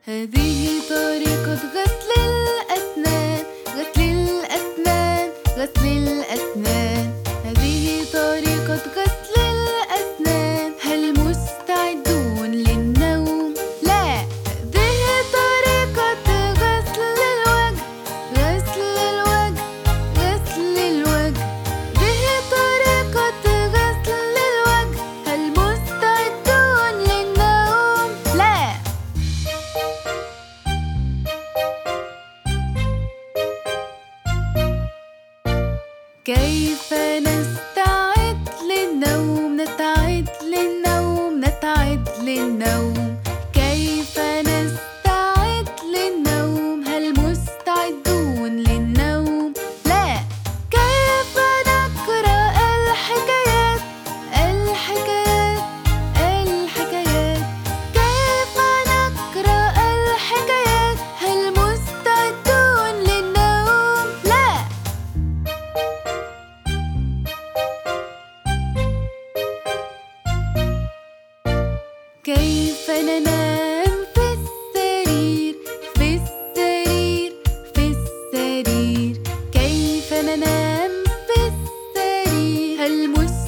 هذه طريقة غسل الأسنان، غسل الأسنان، غسل الأسنان. هذه طريقة غسل الأسنان. هل مستعدون للنوم؟ لا. هذه طريقة غسل الوجه، غسل الوجه، غسل الوجه. هذه طريقة غسل الوجه. هل مستعدون للنوم؟ لا. كيف نستعد للنوم؟ نستعد للنوم، نستعد للنوم. كيف نستعد للنوم؟ هل مستعدون للنوم؟ لا. كيف نقرأ الحكايات؟ الحكايات، الحكايات. كيف نقرأ الحكايات؟ هل مستعدون للنوم؟ لا. كيف ننام في السرير؟ في السرير، في السرير. كيف ننام في السرير؟ هل